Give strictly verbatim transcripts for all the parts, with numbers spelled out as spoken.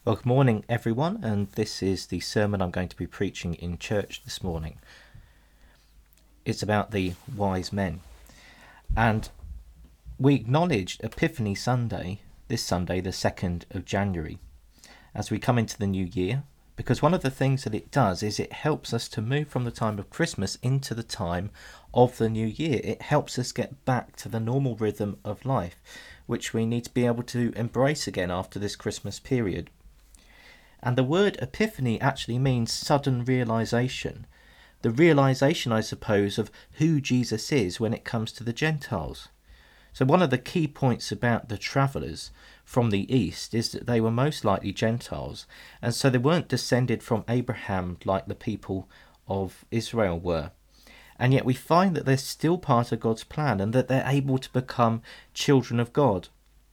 Well, good morning, everyone, and this is the sermon I'm going to be preaching in church this morning. It's about the wise men, and we acknowledged Epiphany Sunday, this Sunday, the second of January, as we come into the new year, because one of the things that it does is it helps us to move from the time of Christmas into the time of the new year. It helps us get back to the normal rhythm of life, which we need to be able to embrace again after this Christmas period. And the word epiphany actually means sudden realization. The realization, I suppose, of who Jesus is when it comes to the Gentiles. So one of the key points about the travellers from the east is that they were most likely Gentiles, and so they weren't descended from Abraham like the people of Israel were. And yet we find that they're still part of God's plan and that they're able to become children of God.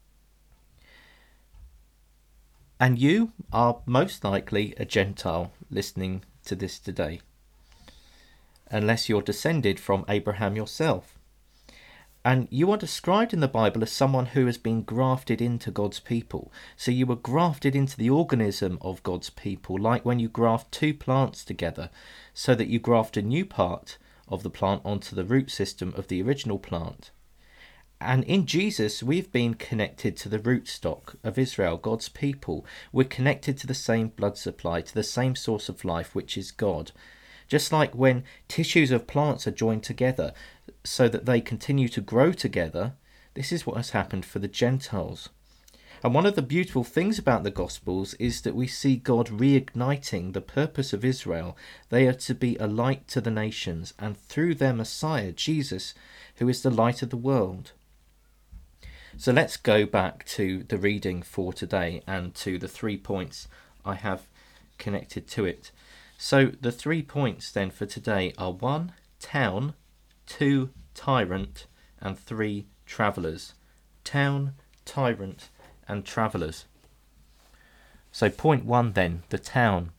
And you are most likely a Gentile listening to this today, unless you're descended from Abraham yourself. And you are described in the Bible as someone who has been grafted into God's people. So you were grafted into the organism of God's people, like when you graft two plants together, so that you graft a new part of the plant onto the root system of the original plant. And in Jesus, we've been connected to the rootstock of Israel, God's people. We're connected to the same blood supply, to the same source of life, which is God. Just like when tissues of plants are joined together so that they continue to grow together, this is what has happened for the Gentiles. And one of the beautiful things about the Gospels is that we see God reigniting the purpose of Israel. They are to be a light to the nations, and through their Messiah, Jesus, who is the light of the world. So let's go back to the reading for today and to the three points I have connected to it. So the three points then for today are one, town, two, tyrant, and three, travellers. Town, tyrant, and travellers. So point one then, the town.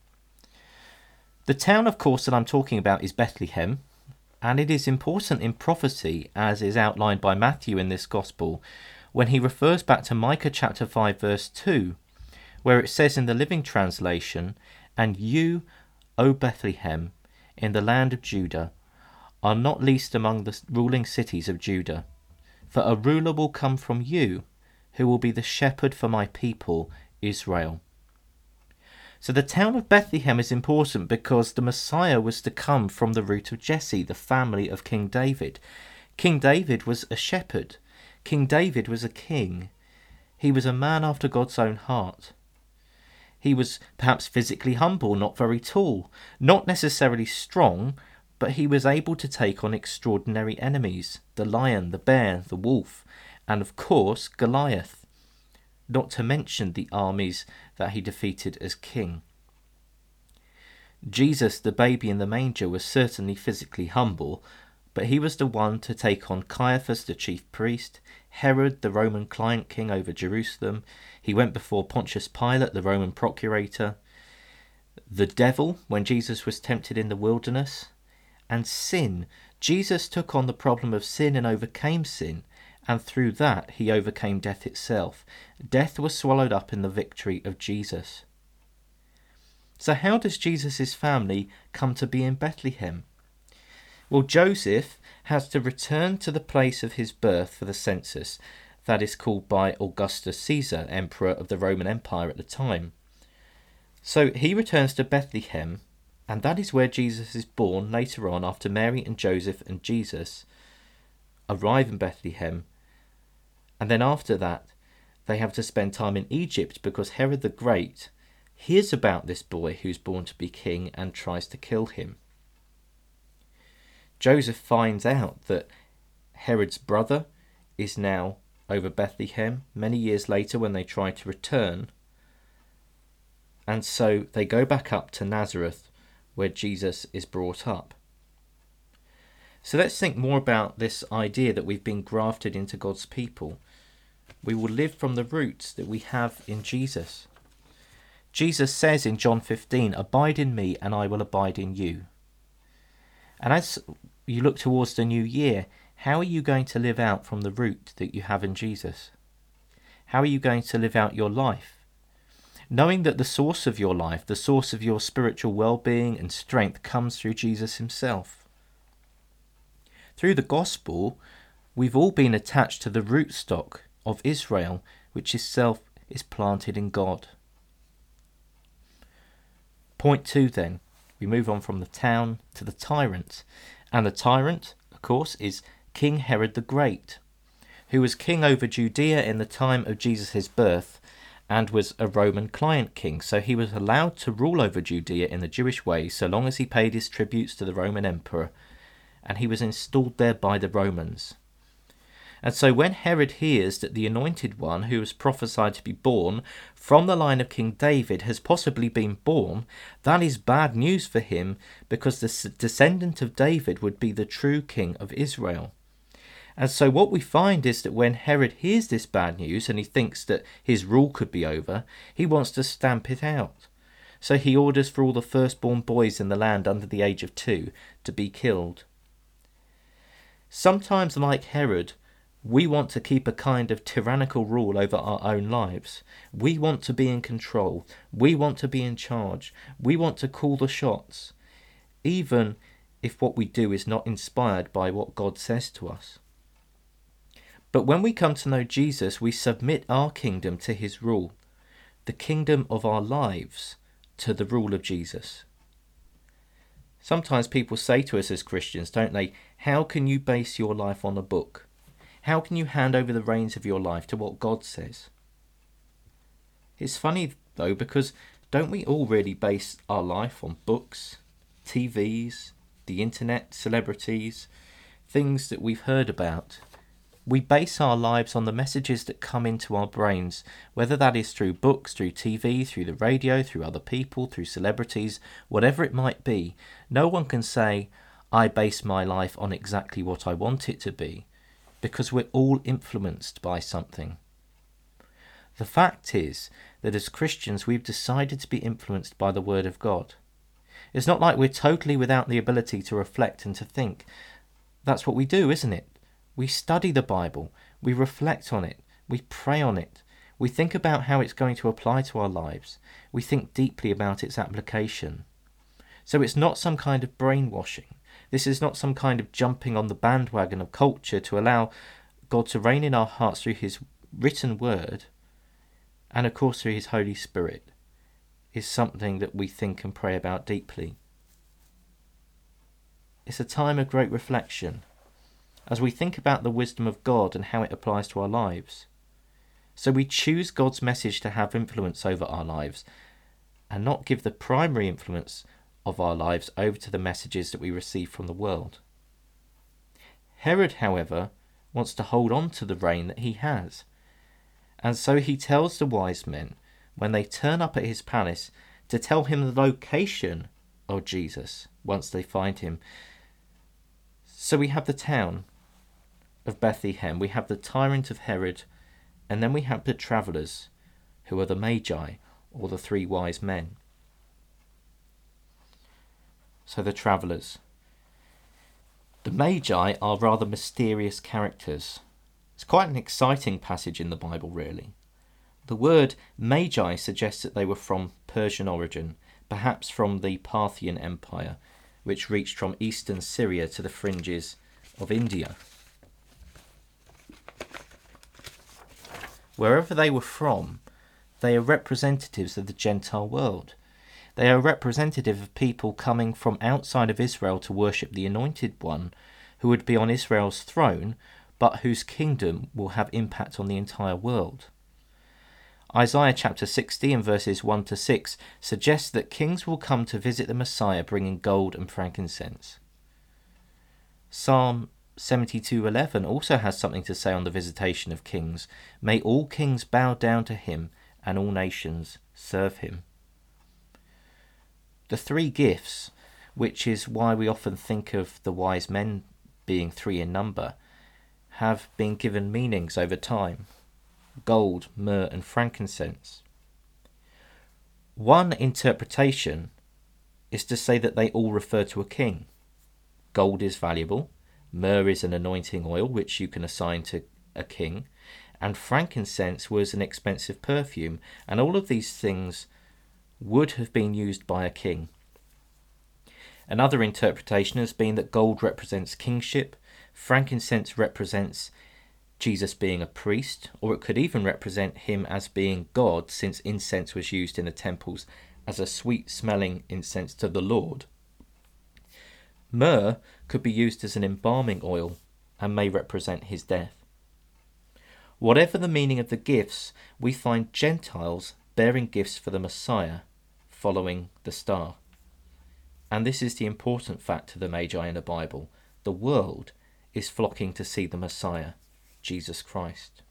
The town, of course, that I'm talking about is Bethlehem, and it is important in prophecy, as is outlined by Matthew in this gospel, when he refers back to Micah chapter five verse two, where it says in the Living Translation, "And you, O Bethlehem, in the land of Judah, are not least among the ruling cities of Judah, for a ruler will come from you, who will be the shepherd for my people, Israel." So the town of Bethlehem is important because the Messiah was to come from the root of Jesse, the family of King David. King David was a shepherd. King David was a king. He was a man after God's own heart. He was perhaps physically humble, not very tall, not necessarily strong, but he was able to take on extraordinary enemies, the lion, the bear, the wolf, and of course Goliath, not to mention the armies that he defeated as king. Jesus, the baby in the manger, was certainly physically humble, but he was the one to take on Caiaphas, the chief priest, Herod, the Roman client king over Jerusalem. He went before Pontius Pilate, the Roman procurator, the devil when Jesus was tempted in the wilderness, and sin. Jesus took on the problem of sin and overcame sin, and through that he overcame death itself. Death was swallowed up in the victory of Jesus. So how does Jesus' family come to be in Bethlehem? Well, Joseph has to return to the place of his birth for the census that is called by Augustus Caesar, emperor of the Roman Empire at the time. So he returns to Bethlehem, and that is where Jesus is born later on after Mary and Joseph and Jesus arrive in Bethlehem. And then after that, they have to spend time in Egypt because Herod the Great hears about this boy who's born to be king and tries to kill him. Joseph finds out that Herod's brother is now over Bethlehem many years later when they try to return. And so they go back up to Nazareth where Jesus is brought up. So let's think more about this idea that we've been grafted into God's people. We will live from the roots that we have in Jesus. Jesus says in John fifteen, "Abide in me and I will abide in you." And as you look towards the new year, how are you going to live out from the root that you have in Jesus? How are you going to live out your life? knowing that the source of your life, the source of your spiritual well-being and strength comes through Jesus himself. Through the gospel, we've all been attached to the rootstock of Israel, which itself is planted in God. Point two then, we move on from the town to the tyrant. And the tyrant, of course, is King Herod the Great, who was king over Judea in the time of Jesus' birth and was a Roman client king. So he was allowed to rule over Judea in the Jewish way so long as he paid his tributes to the Roman emperor, and he was installed there by the Romans. And so when Herod hears that the anointed one who was prophesied to be born from the line of King David has possibly been born, that is bad news for him, because the descendant of David would be the true king of Israel. And so what we find is that when Herod hears this bad news and he thinks that his rule could be over, he wants to stamp it out. So he orders for all the firstborn boys in the land under the age of two to be killed. Sometimes, like Herod, we want to keep a kind of tyrannical rule over our own lives. We want to be in control. We want to be in charge. We want to call the shots, even if what we do is not inspired by what God says to us. But when we come to know Jesus, we submit our kingdom to his rule, the kingdom of our lives to the rule of Jesus. Sometimes people say to us as Christians, don't they, how can you base your life on a book? How can you hand over the reins of your life to what God says? It's funny, though, because don't we all really base our life on books, T Vs, the internet, celebrities, things that we've heard about? We base our lives on the messages that come into our brains, whether that is through books, through T V, through the radio, through other people, through celebrities, whatever it might be. No one can say, I base my life on exactly what I want it to be, because we're all influenced by something. The fact is that as Christians, we've decided to be influenced by the Word of God. It's not like we're totally without the ability to reflect and to think. That's what we do, isn't it? We study the Bible, we reflect on it, we pray on it, we think about how it's going to apply to our lives, we think deeply about its application. So it's not some kind of brainwashing. This is not some kind of jumping on the bandwagon of culture to allow God to reign in our hearts through his written word, and of course through his Holy Spirit. Is something that we think and pray about deeply. It's a time of great reflection as we think about the wisdom of God and how it applies to our lives. So we choose God's message to have influence over our lives and not give the primary influence of our lives over to the messages that we receive from the world. Herod, however, wants to hold on to the reign that he has, and so he tells the wise men, when they turn up at his palace, to tell him the location of Jesus once they find him. So we have the town of Bethlehem, we have the tyrant of Herod, and then we have the travellers, who are the Magi, or the three wise men. So the travellers. The Magi are rather mysterious characters. It's quite an exciting passage in the Bible, really. The word Magi suggests that they were from Persian origin, perhaps from the Parthian Empire, which reached from eastern Syria to the fringes of India. Wherever they were from, they are representatives of the Gentile world. They are representative of people coming from outside of Israel to worship the Anointed One, who would be on Israel's throne, but whose kingdom will have impact on the entire world. Isaiah chapter sixty and verses one to six suggests that kings will come to visit the Messiah bringing gold and frankincense. Psalm seventy-two eleven also has something to say on the visitation of kings. May all kings bow down to him and all nations serve him. The three gifts, which is why we often think of the wise men being three in number, have been given meanings over time: gold, myrrh and frankincense. One interpretation is to say that they all refer to a king. Gold is valuable, myrrh is an anointing oil which you can assign to a king, and frankincense was an expensive perfume, and all of these things would have been used by a king. Another interpretation has been that gold represents kingship, frankincense represents Jesus being a priest, or it could even represent him as being God, since incense was used in the temples as a sweet-smelling incense to the Lord. Myrrh could be used as an embalming oil and may represent his death. Whatever the meaning of the gifts, we find Gentiles bearing gifts for the Messiah, following the star. And this is the important fact to the Magi in the Bible. The world is flocking to see the Messiah, Jesus Christ.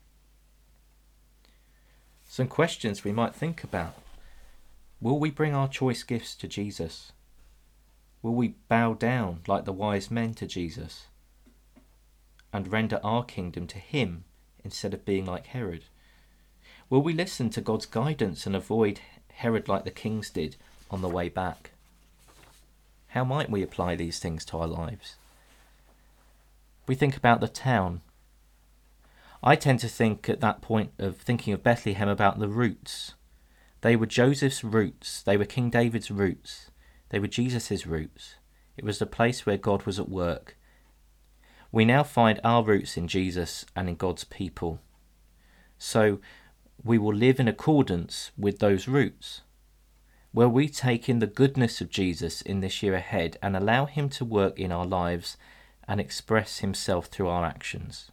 Some questions we might think about. Will we bring our choice gifts to Jesus? Will we bow down like the wise men to Jesus and render our kingdom to him instead of being like Herod? Will we listen to God's guidance and avoid Herod like the kings did on the way back? How might we apply these things to our lives? We think about the town. I tend to think at that point of thinking of Bethlehem about the roots. They were Joseph's roots. They were King David's roots. They were Jesus' roots. It was the place where God was at work. We now find our roots in Jesus and in God's people. So we will live in accordance with those roots. Will we take in the goodness of Jesus in this year ahead and allow him to work in our lives and express himself through our actions?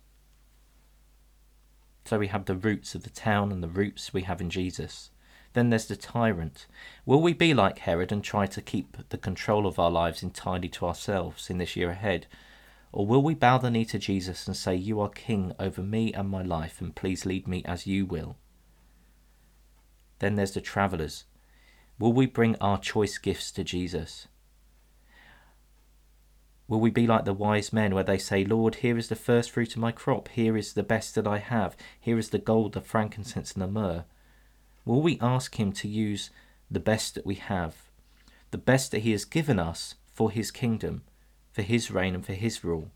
So we have the roots of the town and the roots we have in Jesus. Then there's the tyrant. Will we be like Herod and try to keep the control of our lives entirely to ourselves in this year ahead? Or will we bow the knee to Jesus and say, you are king over me and my life, and please lead me as you will? Then there's the travellers. Will we bring our choice gifts to Jesus? Will we be like the wise men where they say, Lord, here is the first fruit of my crop, here is the best that I have, here is the gold, the frankincense and the myrrh? Will we ask him to use the best that we have, the best that he has given us for his kingdom, for his reign and for his rule?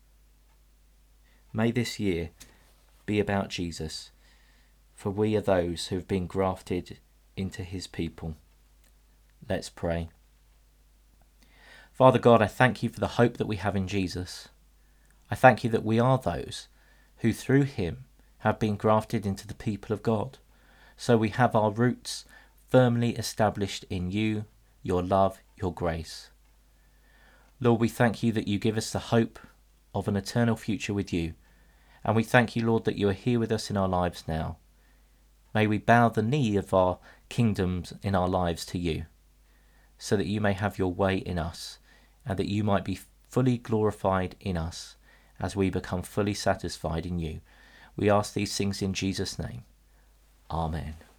May this year be about Jesus, for we are those who have been grafted into his people. Let's pray. Father God, I thank you for the hope that we have in Jesus. I thank you that we are those who through him have been grafted into the people of God. So we have our roots firmly established in you, your love, your grace. Lord, we thank you that you give us the hope of an eternal future with you. And we thank you, Lord, that you are here with us in our lives now. May we bow the knee of our kingdoms in our lives to you, so that you may have your way in us, and that you might be fully glorified in us as we become fully satisfied in you. We ask these things in Jesus' name. Amen.